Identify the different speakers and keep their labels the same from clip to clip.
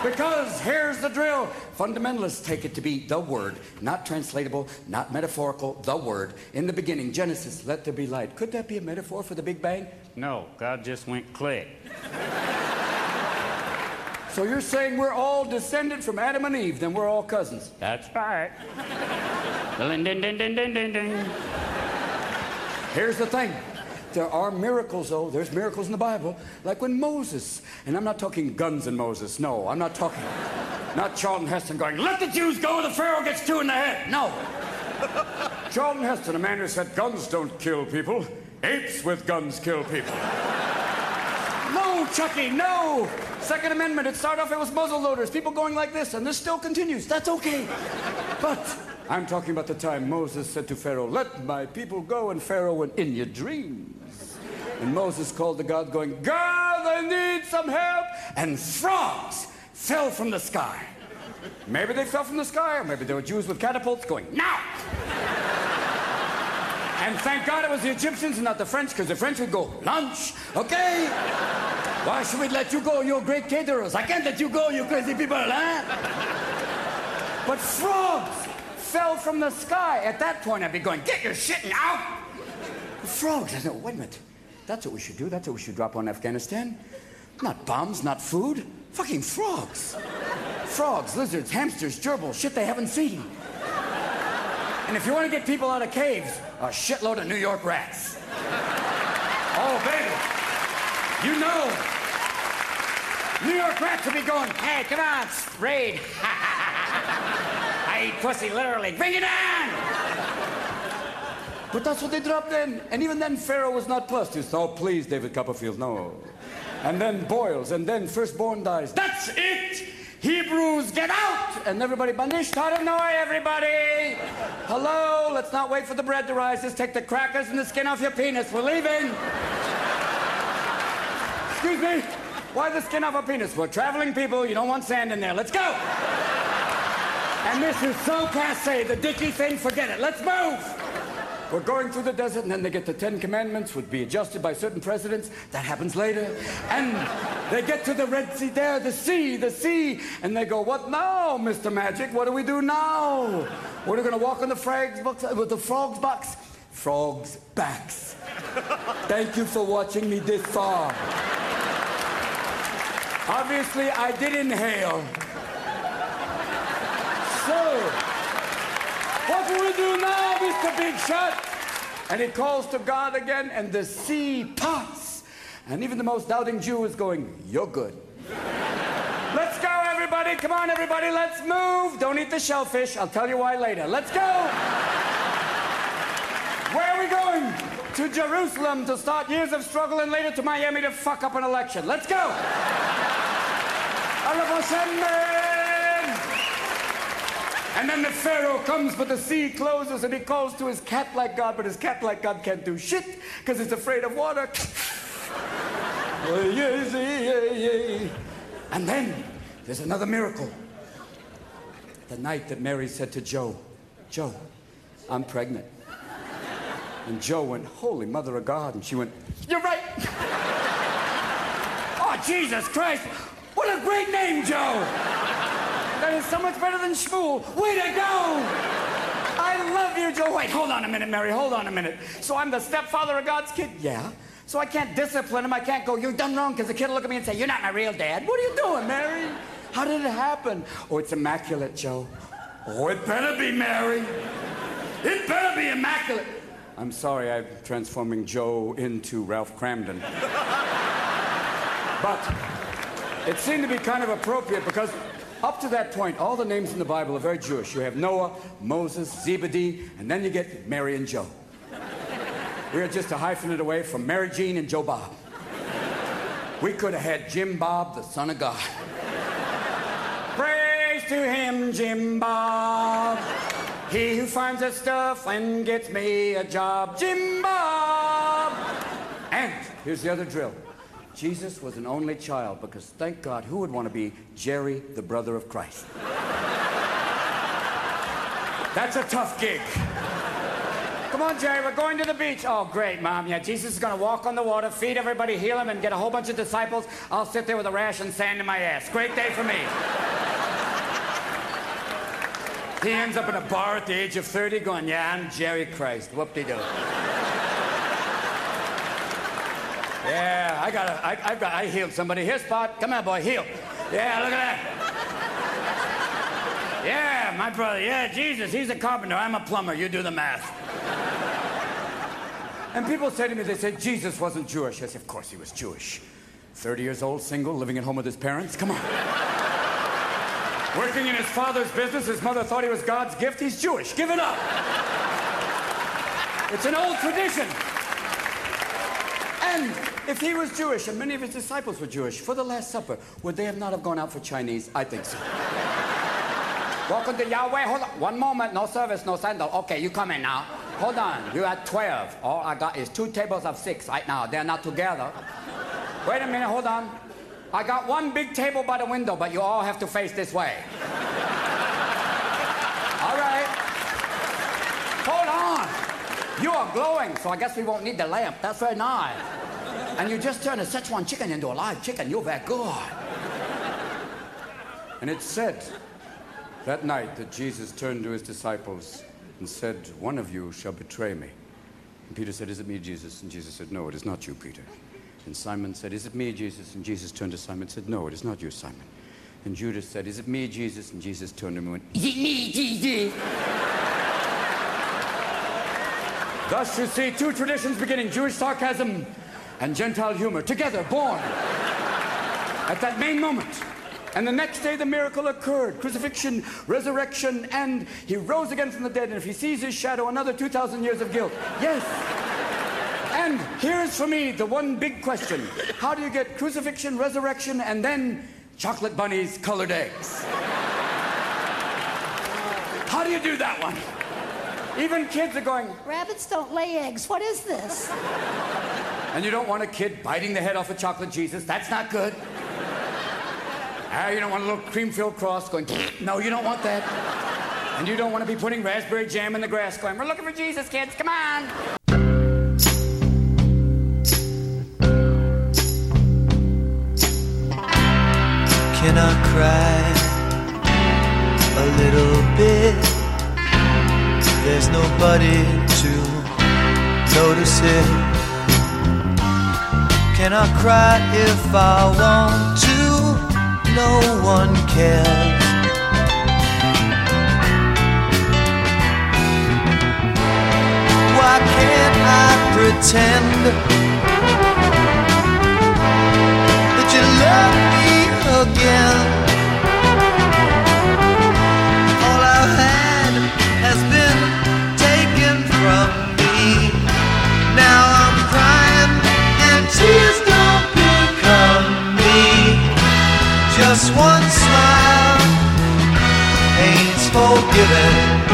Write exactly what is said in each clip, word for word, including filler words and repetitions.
Speaker 1: Because here's the drill. Fundamentalists take it to be the word, not translatable, not metaphorical, the word. In the beginning, Genesis, let there be light. Could that be a metaphor for the Big Bang?
Speaker 2: No, God just went click.
Speaker 1: So you're saying we're all descended from Adam and Eve, then we're all cousins?
Speaker 2: That's right. Ding, ding, ding, ding, ding, ding, ding.
Speaker 1: Here's the thing. There are miracles, though. There's miracles in the Bible. Like when Moses, and I'm not talking guns and Moses. No, I'm not talking, not Charlton Heston going, let the Jews go, the Pharaoh gets two in the head. No. Charlton Heston, a man who said guns don't kill people. Apes with guns kill people. No, Chucky, no. Second Amendment, it started off, it was muzzle loaders. People going like this, and this still continues. That's okay. But I'm talking about the time Moses said to Pharaoh, let my people go, and Pharaoh went, in your dreams. And Moses called to God going, God, I need some help. And frogs fell from the sky. Maybe they fell from the sky, or maybe they were Jews with catapults going, now! And thank God it was the Egyptians and not the French, because the French would go, lunch, okay? Why should we let you go, you great caterers? I can't let you go, you crazy people, huh? But frogs fell from the sky. At that point, I'd be going, get your shit out! Frogs. I said, wait a minute. That's what we should do. That's what we should drop on Afghanistan. Not bombs, not food. Fucking frogs. Frogs, lizards, hamsters, gerbils, shit they haven't seen. And if you want to get people out of caves, a shitload of New York rats. Oh, baby. You know. New York rats will be going, hey, come on, raid. I eat pussy, literally. Bring it on! But that's what they dropped in. And even then, Pharaoh was not plussed. He said, oh, please, David Copperfield, no. And then boils, and then firstborn dies. That's it! Hebrews, get out! And everybody, Banish Taranoi, everybody! Hello, let's not wait for the bread to rise. Just take the crackers and the skin off your penis. We're leaving. Excuse me? Why the skin off a penis? We're traveling people. You don't want sand in there. Let's go! And this is so passe, the dicky thing, forget it. Let's move! We're going through the desert, and then they get the Ten Commandments, would be adjusted by certain presidents. That happens later. And they get to the Red Sea there, the sea, the sea. And they go, what now, Mister Magic? What do we do now? We're going to walk on the frogs box, with the frogs box. Frogs backs. Thank you for watching me this far. Obviously, I did inhale. So, what do we do now, Mister Big Shot? And he calls to God again, and the sea parts. And even the most doubting Jew is going, you're good. Let's go, everybody. Come on, everybody. Let's move. Don't eat the shellfish. I'll tell you why later. Let's go. Where are we going? To Jerusalem to start years of struggle, and later to Miami to fuck up an election. Let's go. À la prochaine. And then the Pharaoh comes, but the sea closes, and he calls to his cat like God, but his cat like God can't do shit, because he's afraid of water. And then there's another miracle. The night that Mary said to Joe, Joe, I'm pregnant. And Joe went, holy mother of God. And she went, you're right. Oh, Jesus Christ. What a great name, Joe. That is so much better than Shmuel. Way to go! I love you, Joe. Wait, hold on a minute, Mary. Hold on a minute. So I'm the stepfather of God's kid? Yeah. So I can't discipline him. I can't go, you've done wrong, because the kid will look at me and say, you're not my real dad. What are you doing, Mary? How did it happen? Oh, it's immaculate, Joe. Oh, it better be, Mary. It better be immaculate. I'm sorry, I'm transforming Joe into Ralph Cramden. But it seemed to be kind of appropriate, because up to that point, all the names in the Bible are very Jewish. You have Noah, Moses, Zebedee, and then you get Mary and Joe. We're just a hyphenate away from Mary Jean and Joe Bob. We could have had Jim Bob, the son of God. Praise to him, Jim Bob. He who finds us stuff and gets me a job. Jim Bob! And here's the other drill. Jesus was an only child, because thank God, who would want to be Jerry, the brother of Christ? That's a tough gig. come on, Jerry, we're going to the beach. Oh, great, Mom. Yeah, Jesus is going to walk on the water, feed everybody, heal him, and get a whole bunch of disciples. I'll sit there with a rash and sand in my ass. Great day for me. He ends up in a bar at the age of thirty going, yeah, I'm Jerry Christ. Whoop-de-doo. Yeah, I got a, I, I got, I healed somebody. Here, Spot. Come on, boy, heal. Yeah, look at that. Yeah, my brother. Yeah, Jesus, he's a carpenter. I'm a plumber. You do the math. And people say to me, they say, Jesus wasn't Jewish. I say, of course he was Jewish. thirty years old, single, living at home with his parents. Come on. Working in his father's business. His mother thought he was God's gift. He's Jewish. Give it up. It's an old tradition. And if he was Jewish, and many of his disciples were Jewish, for the Last Supper, would they have not have gone out for Chinese? I think so. Welcome to Yahweh. Hold on. One moment. No service, no sandal. Okay, you come in now. Hold on. You had twelve. All I got is two tables of six right now. They're not together. Wait a minute. Hold on. I got one big table by the window, but you all have to face this way. All right. Hold on. You are glowing, so I guess we won't need the lamp. That's very nice. And you just turned a Szechuan chicken into a live chicken. You're very good. And it said that night that Jesus turned to his disciples and said, one of you shall betray me. And Peter said, is it me, Jesus? And Jesus said, no, it is not you, Peter. And Simon said, is it me, Jesus? And Jesus turned to Simon and said, no, it is not you, Simon. And Judas said, is it me, Jesus? And Jesus turned to him and went, is it me, Jesus? Thus you see two traditions beginning, Jewish sarcasm and Gentile humor, together, born at that main moment. And the next day the miracle occurred, crucifixion, resurrection, and he rose again from the dead. And if he sees his shadow, another two thousand years of guilt. Yes. And here's for me the one big question. How do you get crucifixion, resurrection, and then chocolate bunnies, colored eggs? How do you do that one? Even kids are going,
Speaker 3: rabbits don't lay eggs. What is this?
Speaker 1: And you don't want a kid biting the head off a chocolate Jesus. That's not good. Ah, you don't want a little cream-filled cross going, no, you don't want that. And you don't want to be putting raspberry jam in the grass going, we're looking for Jesus, kids, come on.
Speaker 4: Can I cry a little bit? There's nobody to notice it. Can I cry if I want to? No one cares. Why can't I pretend that you love me again? All I've had has been taken from me. Now I'm crying and tears don't become me. Just one smile, pain's forgiven.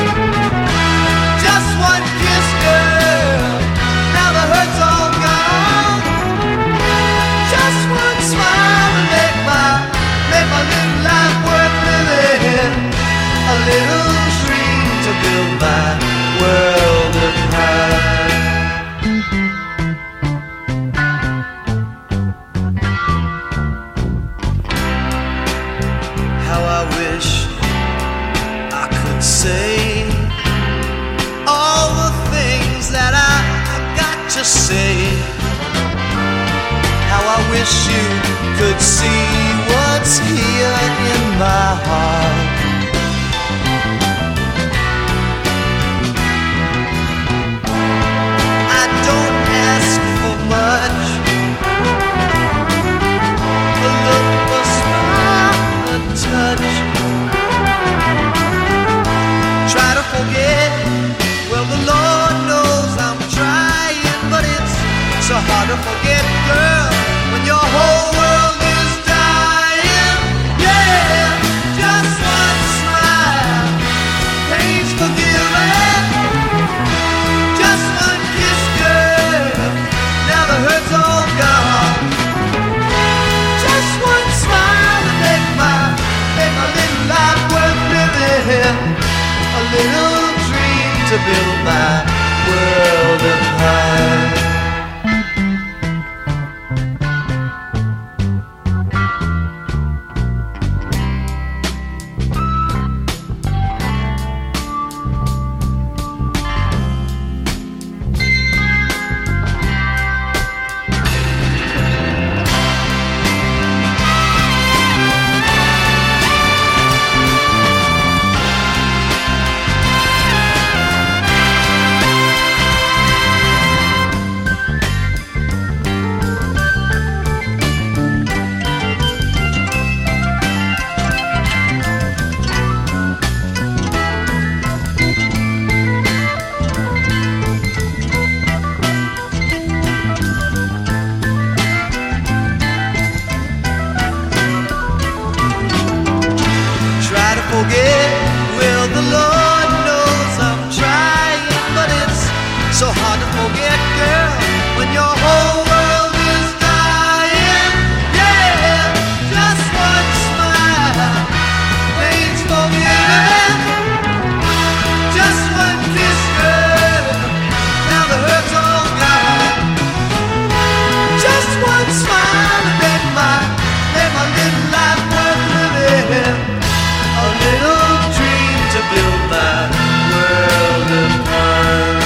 Speaker 4: Just one kiss, girl, now the hurt's all gone. Just one smile to make my, make my little life worth living. A little dream to build my world upon. How I wish I could say all the things that I got to say. How I wish you could see what's here in my heart. I don't ask for much, a look, a smile, a touch. Try to forget, well the Lord knows I'm trying, but it's so hard to forget, girl, when your whole world is dying. Yeah, just one smile, pain's forgiven. Just one kiss, girl, now the hurt's all gone. Just one smile to make my, make my little life worth living. A little dream to build my world. so hard to forget, girl, when your whole world is dying. Yeah, just one smile, pain's forgiven. Just one kiss, girl, now the hurt's all gone. Just one smile to make my, make my little life worth living. A little dream to build my world upon.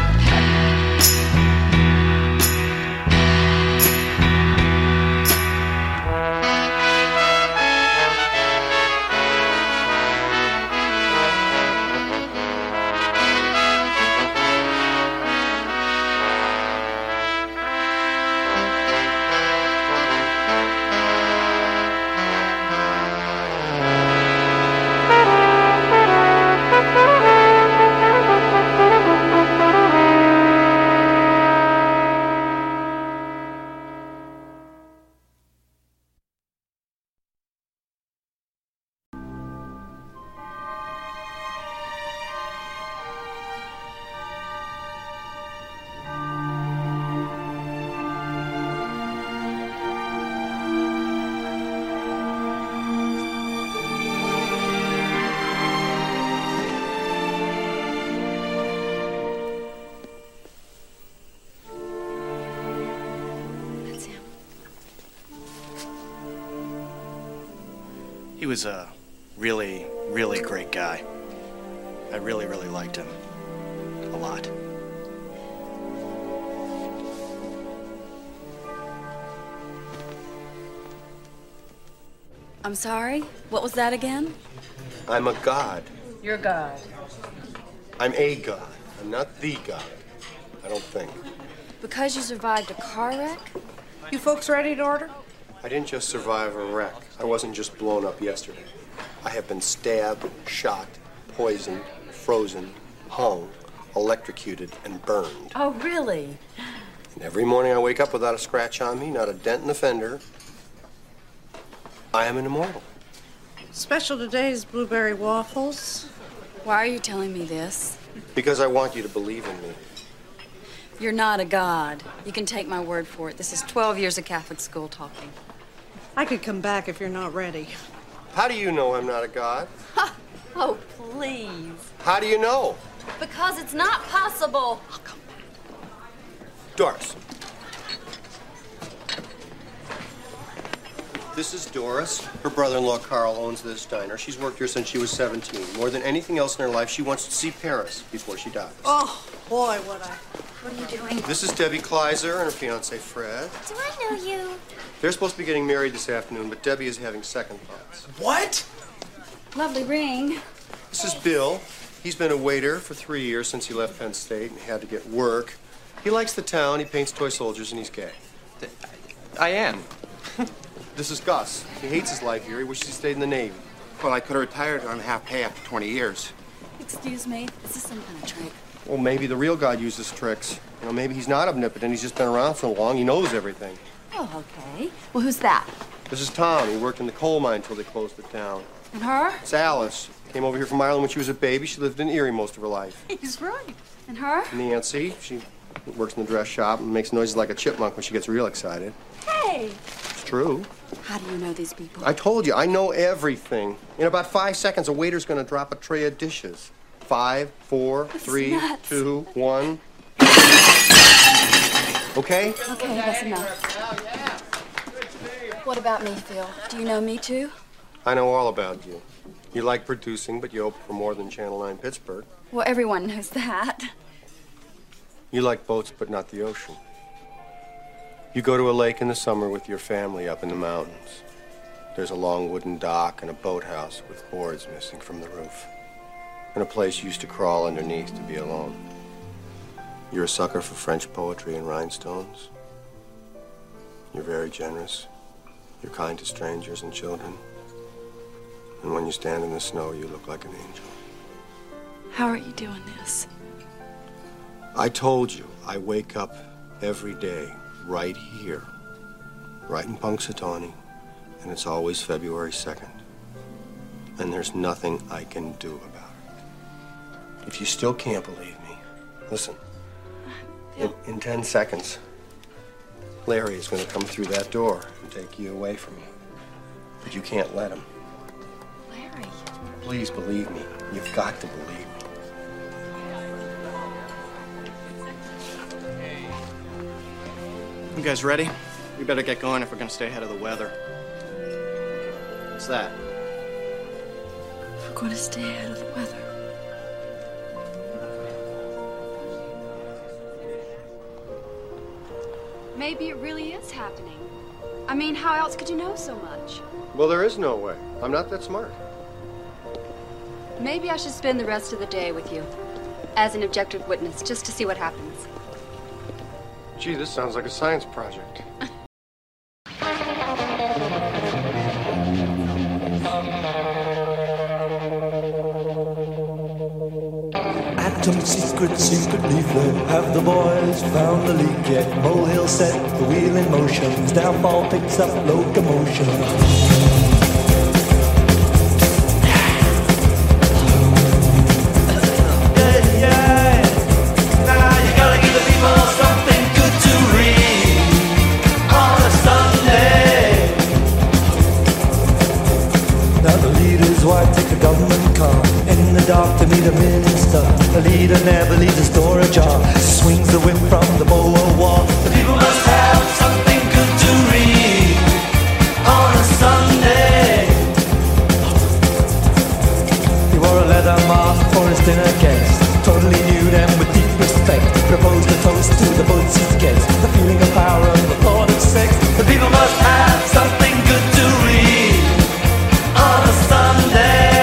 Speaker 5: He was a really, really great guy. I really, really liked him. A lot.
Speaker 6: I'm sorry? What was that again?
Speaker 7: I'm a god.
Speaker 8: You're God.
Speaker 7: I'm a god. I'm not the god. I don't think.
Speaker 6: Because you survived a car wreck?
Speaker 8: You folks ready to order?
Speaker 7: I didn't just survive a wreck. I wasn't just blown up yesterday. I have been stabbed, shot, poisoned, frozen, hung, electrocuted, and burned.
Speaker 6: Oh, really?
Speaker 7: And every morning I wake up without a scratch on me, not a dent in the fender. I am an immortal.
Speaker 8: Special today is blueberry waffles.
Speaker 6: Why are you telling me this?
Speaker 7: Because I want you to believe in me.
Speaker 6: You're not a god. You can take my word for it. This is twelve years of Catholic school talking.
Speaker 8: I could come back if you're not ready.
Speaker 7: How do you know I'm not a god?
Speaker 6: Ha! Oh, please.
Speaker 7: How do you know?
Speaker 6: Because it's not possible.
Speaker 7: I'll come back. Doris. This is Doris. Her brother-in-law, Carl, owns this diner. She's worked here since she was seventeen. More than anything else in her life, she wants to see Paris before she dies.
Speaker 8: Oh, boy, would I.
Speaker 6: What are you doing?
Speaker 7: This is Debbie Kleiser and her fiancé, Fred.
Speaker 9: Do I know you?
Speaker 7: They're supposed to be getting married this afternoon, but Debbie is having second thoughts.
Speaker 5: What?
Speaker 6: Lovely ring.
Speaker 7: This is Bill. He's been a waiter for three years since he left Penn State and had to get work. He likes the town, he paints toy soldiers, and he's gay.
Speaker 10: I am.
Speaker 7: This is Gus. He hates his life here. He wishes he stayed in the Navy.
Speaker 10: Well, I could have retired on half pay after twenty years.
Speaker 6: Excuse me. Is this some kind of trick?
Speaker 7: Well, maybe the real God uses tricks. You know, maybe he's not omnipotent. He's just been around so long, he knows everything.
Speaker 6: Oh, okay. Well, who's that?
Speaker 7: This is Tom. He worked in the coal mine until they closed it down.
Speaker 6: And her?
Speaker 7: It's Alice. Came over here from Ireland when she was a baby. She lived in Erie most of her life.
Speaker 6: He's right. And her?
Speaker 7: Nancy. She works in the dress shop and makes noises like a chipmunk when she gets real excited.
Speaker 6: Hey!
Speaker 7: It's true.
Speaker 6: How do you know these people?
Speaker 7: I told you, I know everything. In about five seconds, a waiter's gonna drop a tray of dishes. Five, four,
Speaker 6: This is
Speaker 7: three,
Speaker 6: nuts.
Speaker 7: two, one. Okay?
Speaker 6: Okay, that's enough. What about me, Phil? Do you know me too?
Speaker 7: I know all about you. You like producing, but you hope for more than Channel nine Pittsburgh.
Speaker 6: Well, everyone knows that.
Speaker 7: You like boats, but not the ocean. You go to a lake in the summer with your family up in the mountains. There's a long wooden dock and a boathouse with boards missing from the roof. And a place you used to crawl underneath to be alone. You're a sucker for French poetry and rhinestones. You're very generous. You're kind to strangers and children. And when you stand in the snow, you look like an angel.
Speaker 6: How are you doing this?
Speaker 7: I told you, I wake up every day right here, right in Punxsutawney, and it's always February second. And there's nothing I can do about it. If you still can't believe me, listen, In, in ten seconds, Larry is going to come through that door and take you away from you. But you can't let him.
Speaker 6: Larry.
Speaker 7: Please believe me. You've got to believe me.
Speaker 5: You guys ready? We better get going if we're gonna stay ahead of the weather. What's that?
Speaker 6: We're going to stay ahead of the weather.
Speaker 9: Maybe it really is happening. I mean, how else could you know so much?
Speaker 7: Well, there is no way. I'm not that smart.
Speaker 9: Maybe I should spend the rest of the day with you as an objective witness, just to see what happens.
Speaker 7: Gee, this sounds like a science project.
Speaker 11: Atom secret, secretly fled. Have the boys found the leak yet? Molehill set the wheel in motion. Downfall picks up locomotion. Dark to meet a minister. The leader never leaves a store ajar. Swings the whip from the boa wall. The people must have something good to read on a Sunday. He wore a leather mask for his dinner guest. Totally knew them with deep respect. Proposed a toast to the boats he'd get. The feeling of power and the thought of sex. The people must have something good to read on a Sunday.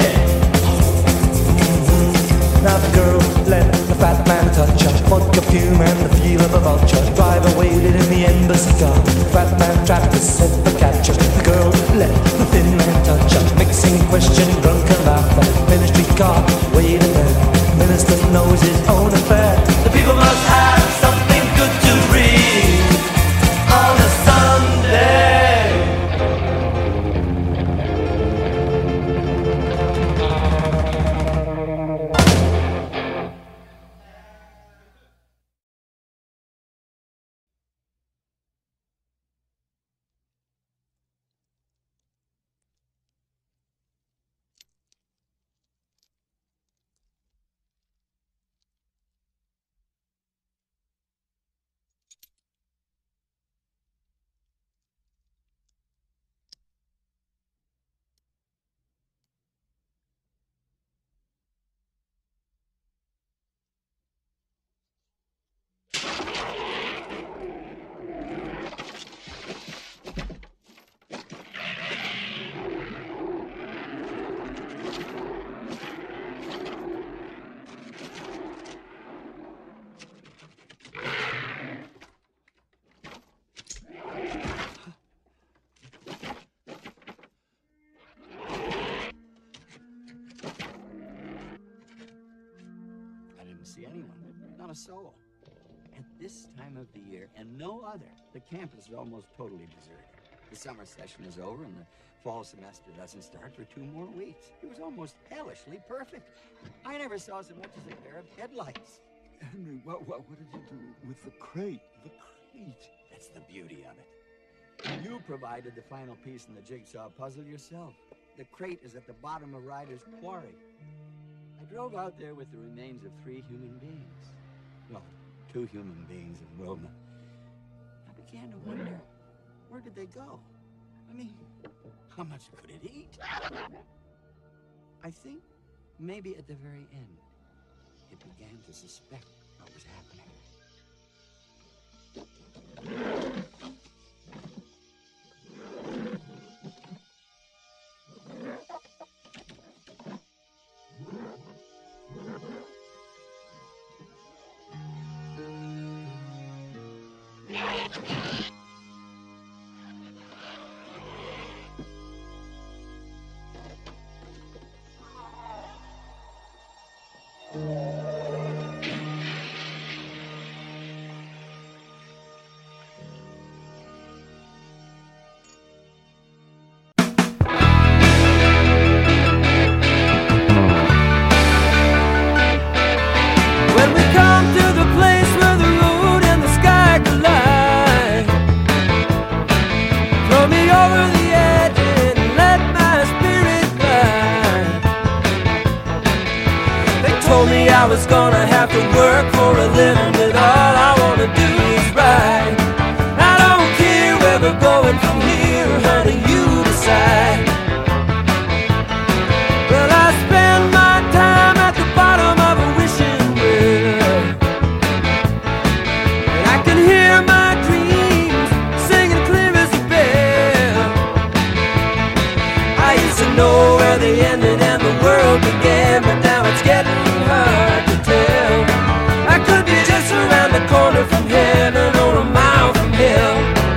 Speaker 11: Now the girl let the fat man touch her. Vodka fume and the feel of a vulture. Driver waited in the embassy car. The fat man trapped to set the capture. The girl let the thin man touch her. Mixing question, drunken laughter. Ministry car waiting there. Minister knows his own affair. The people must have something good to read on a Sunday.
Speaker 2: See anyone, not a soul. At this time of the year, and no other, the campus is almost totally deserted. The summer session is over, and the fall semester doesn't start for two more weeks. It was almost hellishly perfect. I never saw so much as a pair of headlights.
Speaker 12: Henry, what, what, what did you do with the crate? The crate.
Speaker 2: That's the beauty of it. You provided the final piece in the jigsaw puzzle yourself. The crate is at the bottom of Ryder's quarry. I drove out there with the remains of three human beings. Well, two human beings and Wilma. I began to wonder, where did they go? I mean, how much could it eat? I think maybe at the very end, it began to suspect what was happening.
Speaker 13: When we come to the place where the road
Speaker 11: I was gonna have to work for a living, but all I wanna do is ride. I don't care where we're going from here, honey, you decide. Well, I spend my time at the bottom of a wishing well, and I can hear my dreams singing clear as a bell. I used to know where they ended and the world began, but now it's getting hard to tell. I could be just around the corner from heaven or a mile from hell.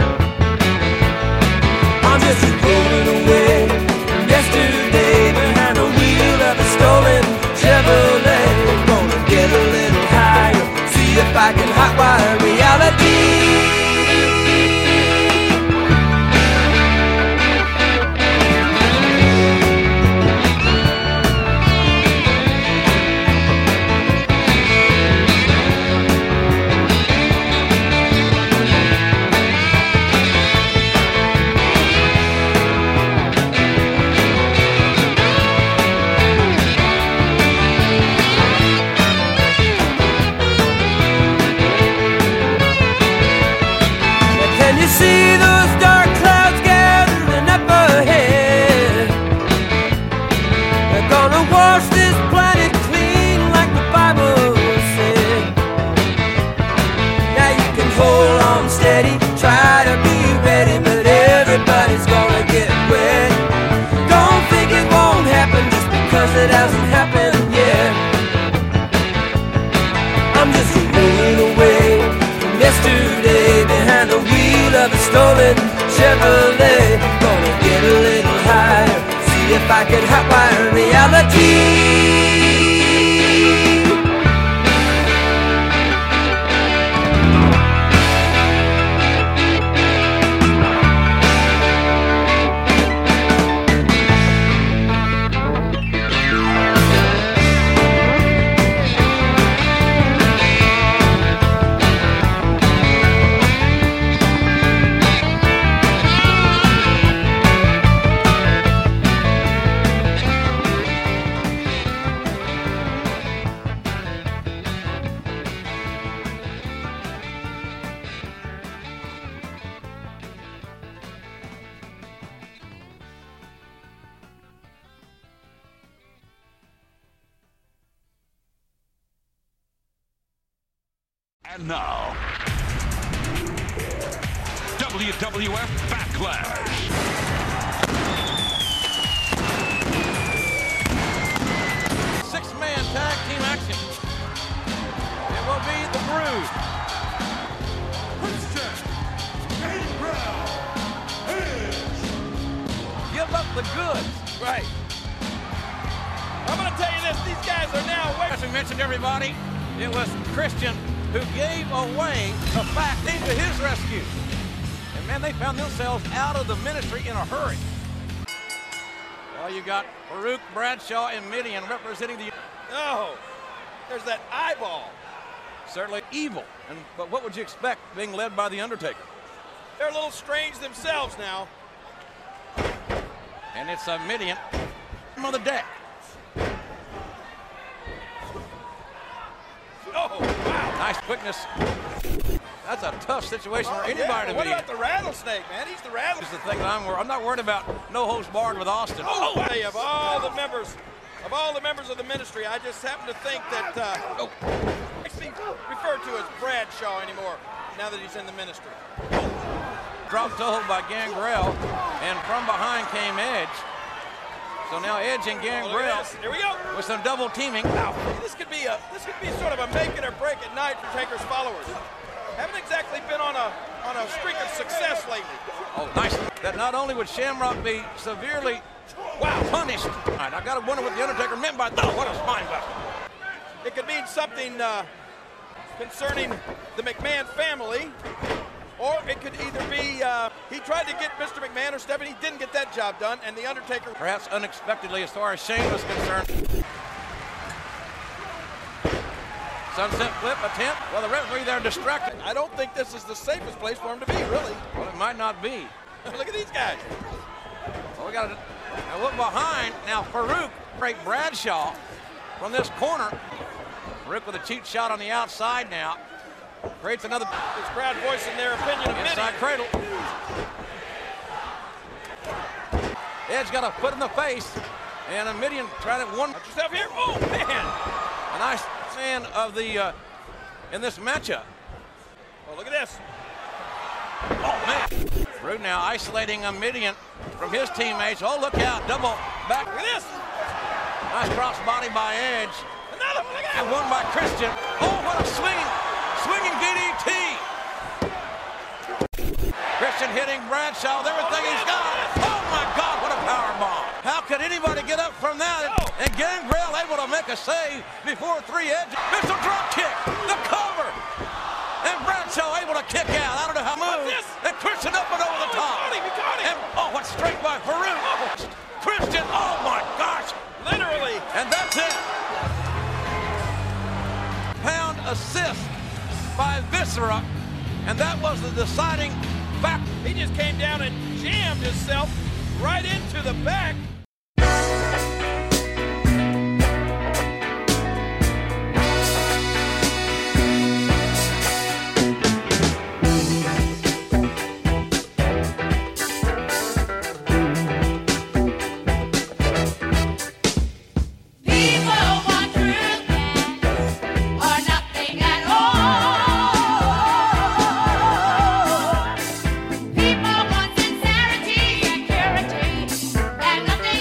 Speaker 11: I'm just rolling away from yesterday behind the wheel of a stolen Chevrolet. Gonna get a little higher, see if I can hotwire reality. See those dark clouds gathering up ahead. They're gonna wash this planet clean like the Bible said. Now you can hold on steady, try to be ready, but everybody's gonna get wet. Don't think it won't happen just because it hasn't happened yet. I'm just rolling away from yesterday behind the wheel of a stolen Chevrolet. Gonna get a little higher, see if I can hotwire reality.
Speaker 13: And now, W W F Backlash.
Speaker 14: Six-man tag team action. It will be the Brood. Christian, Gangrel, Edge. Give up the goods. Right. I'm going to tell you this. These guys are now away. As we mentioned, everybody, it was Christian who gave away the fact into his rescue. And man, they found themselves out of the ministry in a hurry. Well, you got Farouk Bradshaw and Midian representing the... Oh, there's that eyeball. Certainly evil. And but what would you expect being led by The Undertaker? They're a little strange themselves now. And it's a Midian on the deck. Oh, wow. Nice quickness. That's a tough situation oh, for anybody yeah. to what be. What about the rattlesnake, man? He's the rattlesnake. This is the thing that I'm worried. I'm not worried about no holds barred with Austin. Oh, hey, of all the members, of all the members of the ministry, I just happen to think that uh, oh. actually referred to as Bradshaw anymore now that he's in the ministry. Dropped toe hold by Gangrel, and from behind came Edge. So now Edge and Gangrel. Oh, here we go. With some double teaming. Wow. This could be a this could be sort of a make it or break it night for Taker's followers. Haven't exactly been on a on a streak of success lately. Oh, nice. That not only would Shamrock be severely wow punished. All right, I gotta wonder what the Undertaker meant by that. Oh, what a spine buster. It could mean something uh, concerning the McMahon family. Or it could either be uh, he tried to get Mister McMahon or Stephanie, he didn't get that job done, and The Undertaker... Perhaps unexpectedly as far as Shane was concerned. Sunset flip attempt. Well, the referee there distracted. I don't think this is the safest place for him to be, really. Well, it might not be. Look at these guys. Well, we got to look behind. Now, Farouk, Frank Bradshaw, from this corner. Farouk with a cheat shot on the outside now. Creates another.
Speaker 15: This crowd voicing their opinion of
Speaker 14: inside
Speaker 15: Mideon.
Speaker 14: cradle. Edge got a foot in the face. And a Mideon tried it one.
Speaker 15: Watch yourself here. Oh, man.
Speaker 14: A nice fan of the, uh, in this matchup.
Speaker 15: Oh, look at this.
Speaker 14: Oh, man. Farouk now isolating a Mideon from his teammates. Oh, look out. Double back.
Speaker 15: Look at this.
Speaker 14: Nice cross body by Edge.
Speaker 15: Another one. Look at
Speaker 14: And one by Christian. Oh, what a swinging, swinging D D T. Christian hitting Bradshaw with everything he's got. Oh, my God, what a power bomb. How could anybody get up from that?
Speaker 15: Oh.
Speaker 14: And Gangrel able to make a save before three edges. Missile drop kick, the cover. And Bradshaw able to kick out. I don't know how moves. And Christian up and over the
Speaker 15: Oh,
Speaker 14: top.
Speaker 15: he got him, he got him.
Speaker 14: And, oh, what straight by Farouk. Oh, Christian, oh, my gosh.
Speaker 15: Literally.
Speaker 14: And that's it. Pound assist by Viscera. And that was the deciding factor.
Speaker 15: He just came down and jammed himself right into the back.
Speaker 16: People want sincerity and purity, and nothing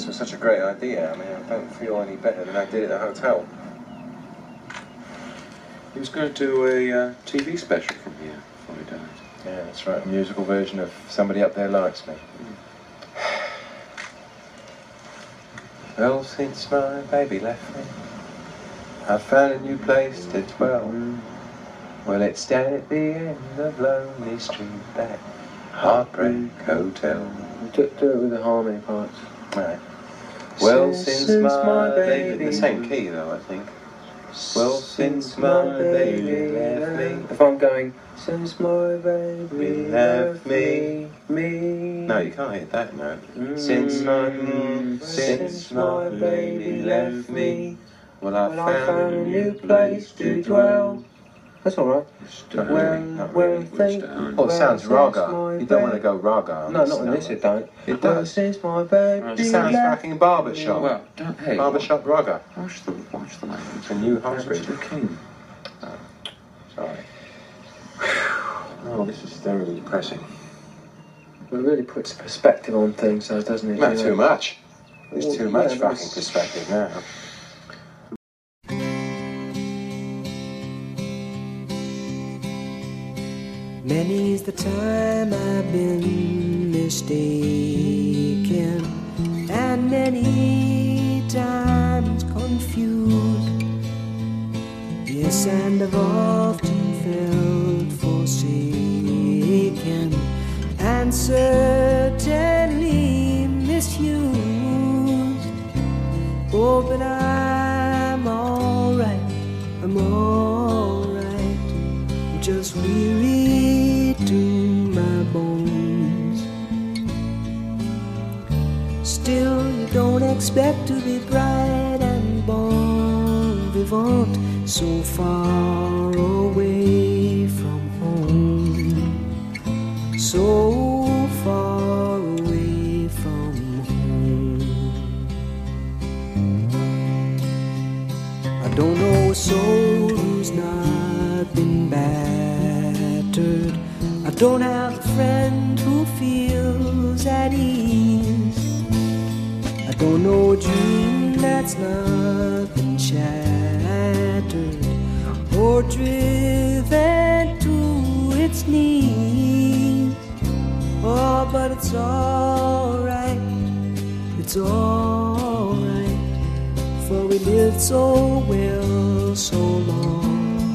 Speaker 7: was such a great idea. I mean, I don't feel any better than I did at the hotel.
Speaker 16: He was going to do a uh, T V special from here before he died.
Speaker 7: Yeah, that's right. A musical version of Somebody Up There Likes Me. Mm. Well, since my baby left me, I've found a new place to dwell. Well, it's down at the end of Lonely Street, that Heartbreak Hotel. Do, do it with the harmony parts. Right. Well, since, since my, my baby... The same key, though, I think. Well, since my baby left me... If I'm going... Since my baby left me, me... No, you can't hit that note. Mm, since my... Mm, since my baby left me, well, I well, found, found a new place to dwell. That's all right. Well, well, well, think, oh, it sounds raga. You don't want to go raga. No, not on this, it don't. It does. Since my baby it sounds fucking barbershop. Well, don't, hey, barbershop raga.
Speaker 16: Watch the, watch the language.
Speaker 7: It's a new hybrid.
Speaker 16: The king.
Speaker 7: Oh, sorry. Oh, this is terribly depressing. Well, it really puts perspective on things, though, doesn't it? Not too much. There's well, too much yeah, fucking perspective now.
Speaker 11: Many's the time I've been mistaken, and many times confused. Yes, and I've often felt forsaken, and certainly misused. Oh, but I'm alright, I'm alright, just weary to my bones. Still, you don't expect to be bright and bon vivant so far away from home, so far away from home. I don't know a soul who's not been battered. I don't have a friend who feels at ease. I don't know a dream that's not been shattered or driven to its knees. Oh, but it's alright, it's alright, for we lived so well so long.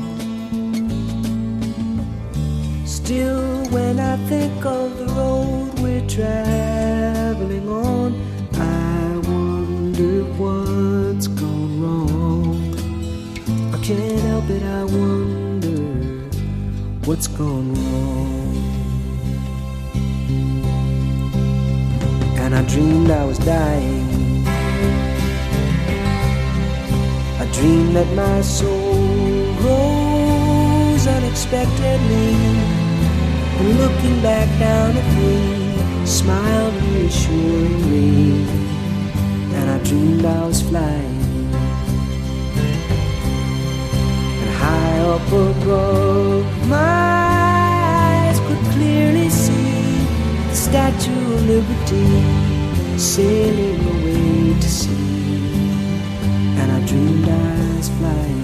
Speaker 11: Still, when I think of the road we're traveling on, I wonder what's gone wrong. I can't help it, I wonder what's gone wrong. And I dreamed I was dying. I dreamed that my soul rose unexpectedly, and looking back down at me, smiled reassuringly. And I dreamed I was flying, and high up above, my eyes could clearly see the Statue of Liberty sailing away to sea. And I dreamed I was flying.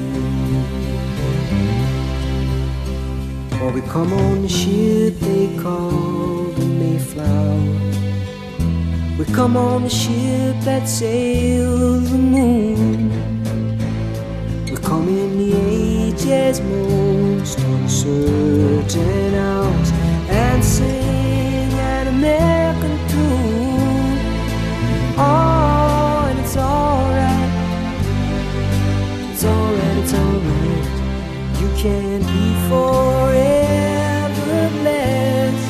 Speaker 11: Or we come on the ship they call the Mayflower. We come on the ship that sails the moon. We come in the age's most uncertain hours and sing an American tune. Oh, and it's alright, it's alright, it's alright. You can't be forever blessed.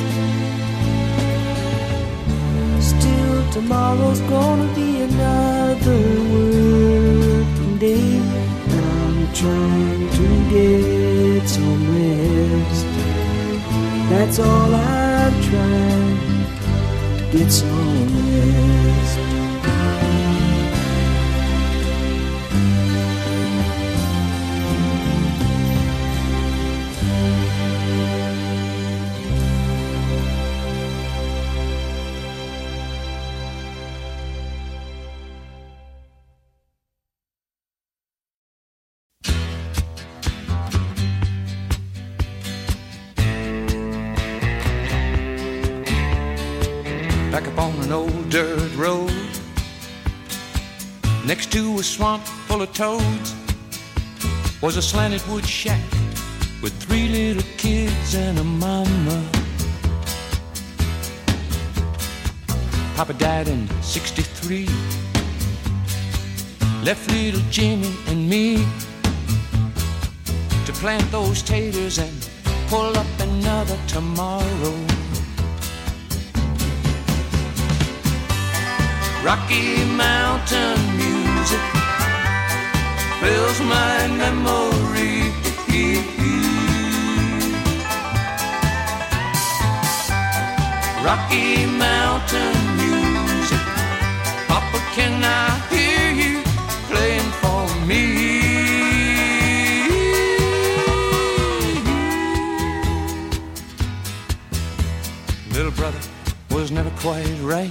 Speaker 11: Still, tomorrow's gonna be another working day, and I'm trying to get some rest. That's all I'm trying, to get some rest.
Speaker 17: an old dirt road next to a swamp full of toads was a slanted wood shack with three little kids and a mama. Papa died in sixty-three, left little Jimmy and me to plant those taters and pull up another tomorrow. Rocky Mountain music fills my memory. Rocky Mountain music, Papa, can I hear you playing for me? Little brother was never quite right.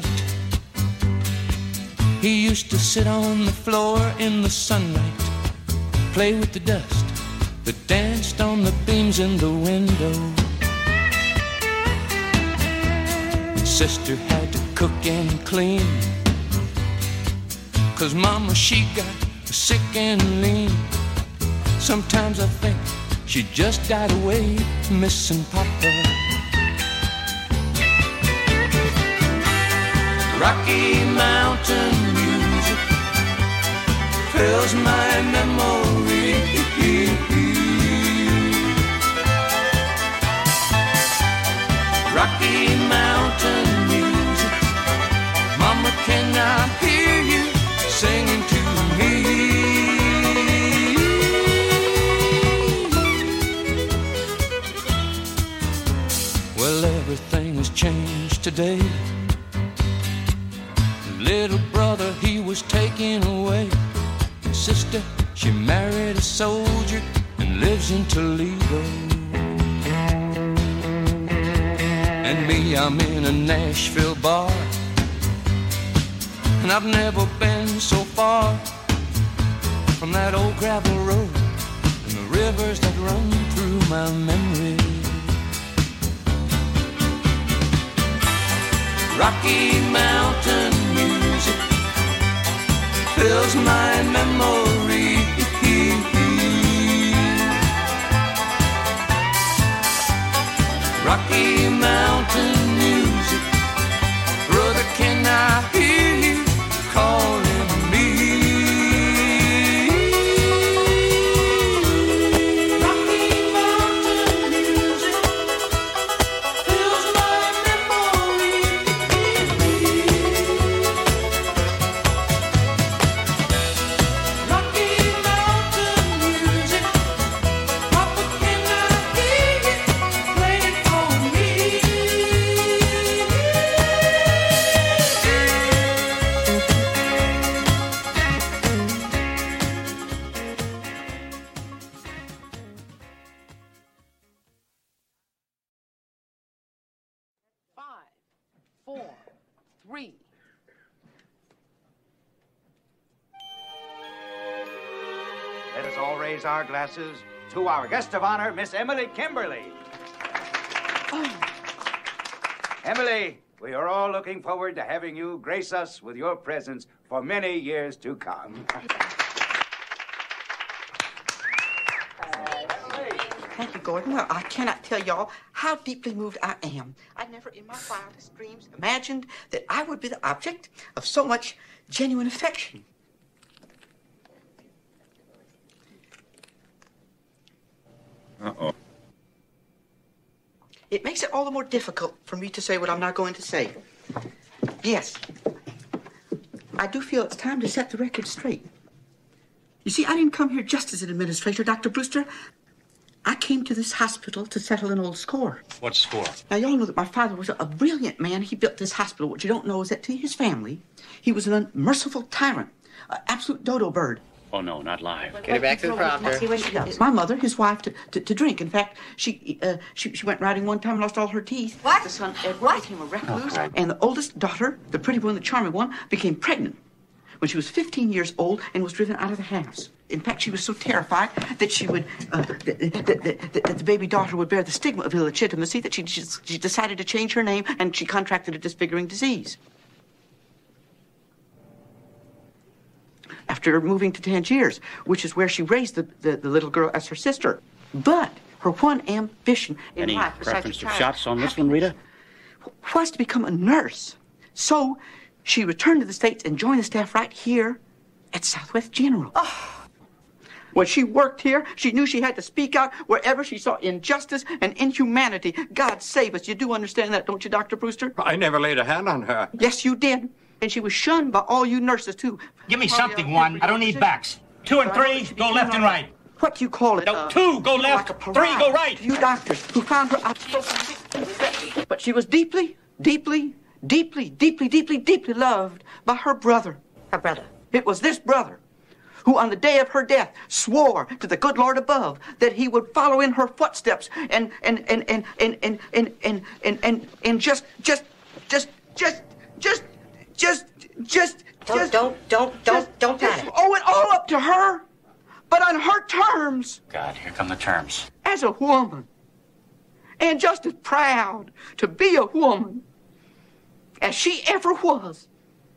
Speaker 17: He used to sit on the floor in the sunlight, play with the dust that danced on the beams in the window. Sister had to cook and clean, 'cause Mama, she got sick and lean. Sometimes I think she just died away, missing Papa. Rocky Mountain music fills my memory. Rocky Mountain music, Mama, can I hear you singing to me? Well, everything has changed today. Little brother, he was taken away. Sister, she married a soldier and lives in Toledo. And me, I'm in a Nashville bar, and I've never been so far from that old gravel road and the rivers that run through my memory. Rocky Mountain music fills my memory. Rocky Mountain music, brother, can I hear you calling me? Rocky Mountain music fills my memory. Rocky Mountain music, Papa, can I hear you playing for me?
Speaker 18: Five, four, three.
Speaker 19: Let us all raise our glasses to our guest of honor, Miss Emily Kimberly. Emily, we are all looking forward to having you grace us with your presence for many years to come.
Speaker 20: Thank you, Gordon. Well, I cannot tell y'all how deeply moved I am. I never in my wildest dreams imagined that I would be the object of so much genuine affection.
Speaker 19: Uh-oh.
Speaker 20: It makes it all the more difficult for me to say what I'm not going to say. Yes, I do feel it's time to set the record straight. You see, I didn't come here just as an administrator, Doctor Brewster. I came to this hospital to settle an old score.
Speaker 21: What score?
Speaker 20: Now, y'all know that my father was a brilliant man. He built this hospital. What you don't know is that to his family, he was an unmerciful tyrant, an absolute dodo bird.
Speaker 21: Oh, no, not live.
Speaker 20: Get her back to the prompter. See what she does. My mother, his wife, to, to, to drink. In fact, she, uh, she she went riding one time and lost all her teeth. What? The son, Edward, what? became a recluse. Okay. And the oldest daughter, the pretty one, the charming one, became pregnant when she was fifteen years old and was driven out of the house. In fact, she was so terrified that she would, uh, that, that, that, that, that the baby daughter would bear the stigma of illegitimacy that she, she, she decided to change her name and she contracted a disfiguring disease. after moving to Tangiers, which is where she raised the, the, the little girl as her sister. But her one ambition in
Speaker 21: Any
Speaker 20: life, besides
Speaker 21: preference
Speaker 20: the
Speaker 21: to
Speaker 20: child,
Speaker 21: shots on this one, Rita?
Speaker 20: was to become a nurse. So she returned to the States and joined the staff right here at Southwest General. Oh. When she worked here, she knew she had to speak out wherever she saw injustice and inhumanity. God save us. You do understand that, don't you, Doctor Brewster?
Speaker 22: I never laid a hand on her.
Speaker 20: Yes, you did. And she was shunned by all you nurses, too.
Speaker 21: Give me something, one. I don't need backs. Two and three, go left and right.
Speaker 20: What do you call it?
Speaker 21: No,
Speaker 20: uh,
Speaker 21: two, go left,
Speaker 20: like
Speaker 21: three, go right.
Speaker 20: You doctors who found her outspoken. But she was deeply, deeply, deeply, deeply, deeply, deeply loved by her brother.
Speaker 3: Her brother.
Speaker 20: It was this brother who on the day of her death swore to the good Lord above that he would follow in her footsteps and and and and and and and and and, and, and just just just just just just just
Speaker 3: Don't don't don't don't don't panic.
Speaker 20: owe it all up to her, but on her terms.
Speaker 21: God, here come the terms.
Speaker 20: As a woman, and just as proud to be a woman as she ever was.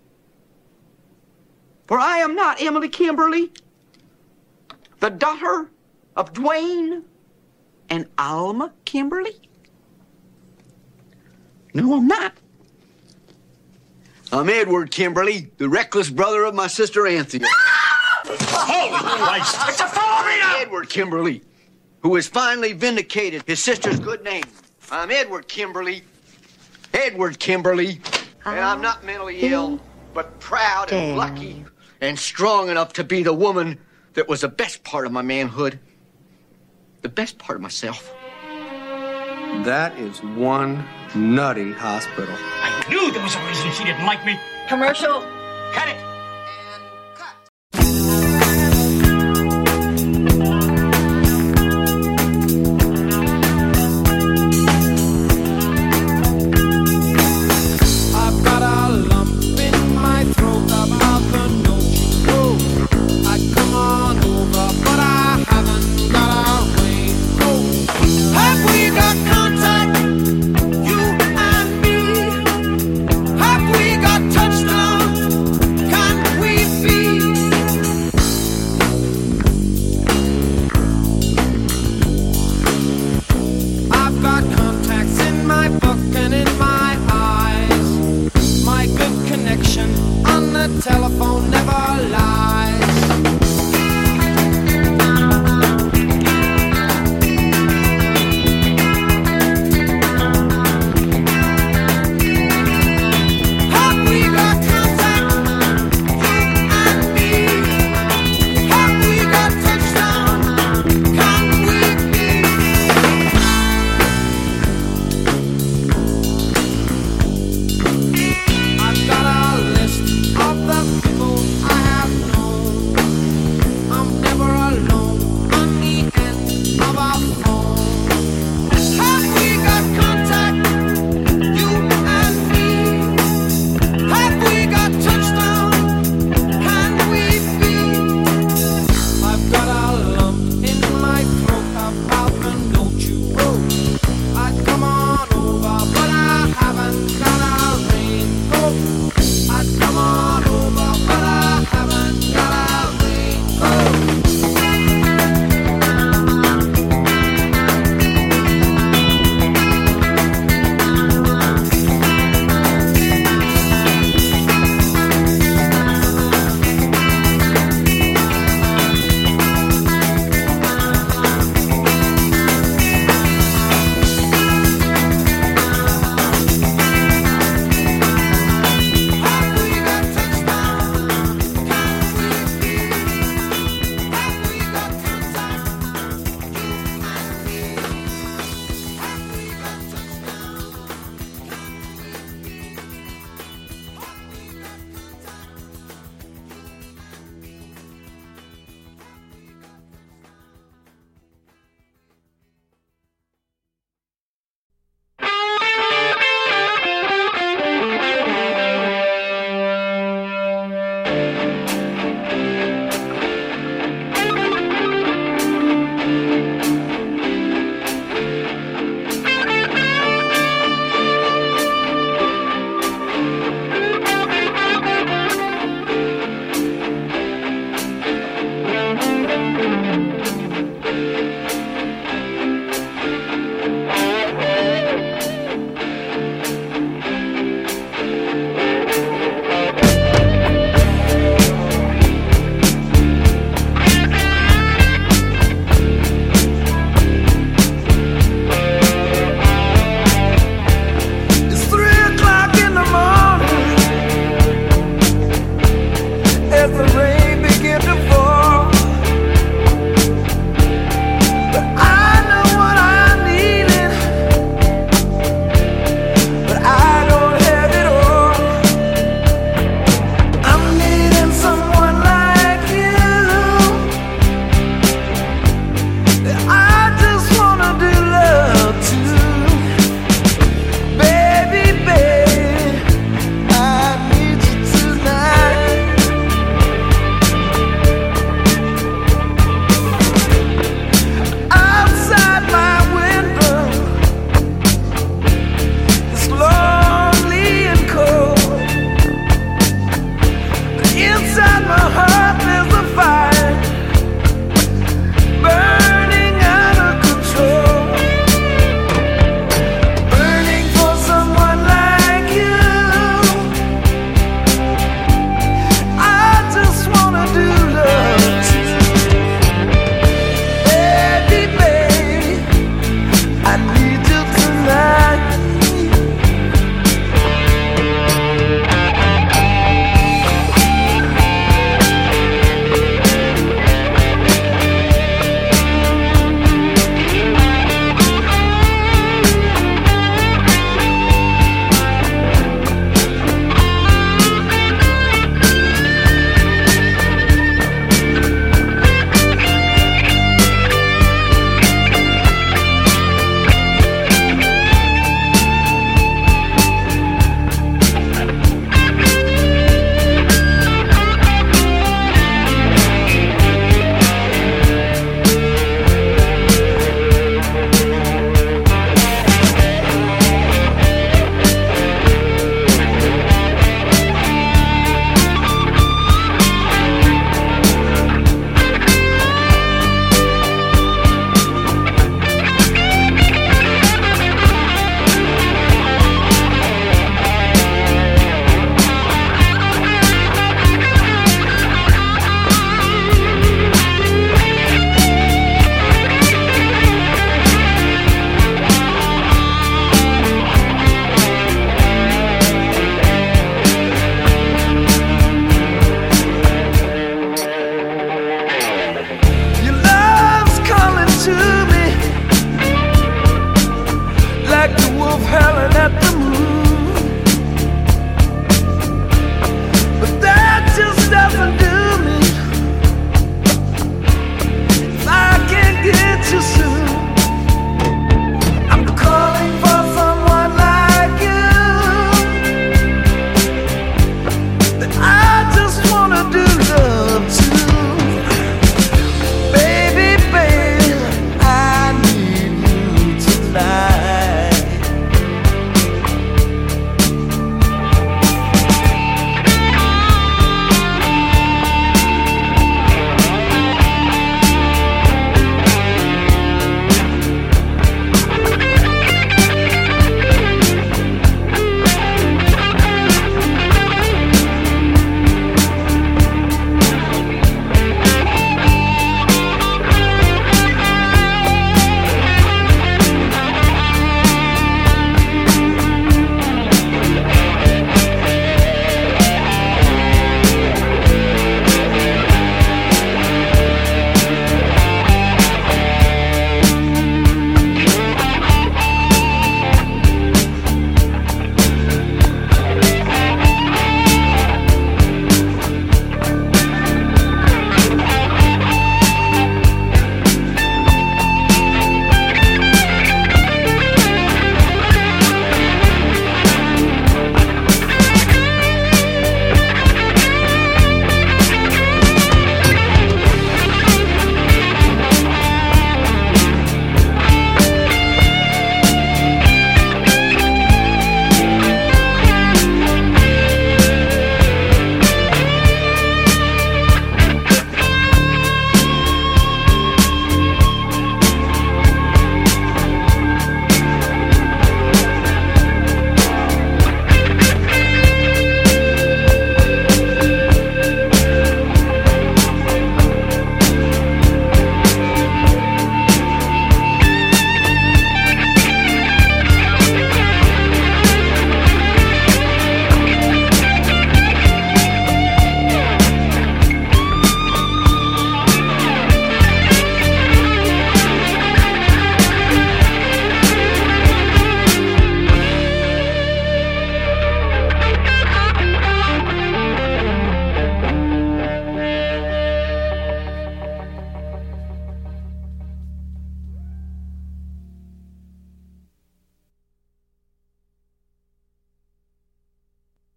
Speaker 20: For I am not Emily Kimberly, the daughter of Dwayne and Alma Kimberly. No, I'm not.
Speaker 23: I'm Edward Kimberly, the reckless brother of my sister Anthea.
Speaker 21: Holy Christ! It's a fool, Rita!
Speaker 23: Edward Kimberly, who has finally vindicated his sister's good name. I'm Edward Kimberly. Edward Kimberly. And I'm not mentally ill, but proud and lucky and strong enough to be the woman that was the best part of my manhood. The best part of myself.
Speaker 7: That is one nutty hospital.
Speaker 21: I knew there was a reason she didn't like me.
Speaker 3: Commercial.
Speaker 21: Cut it.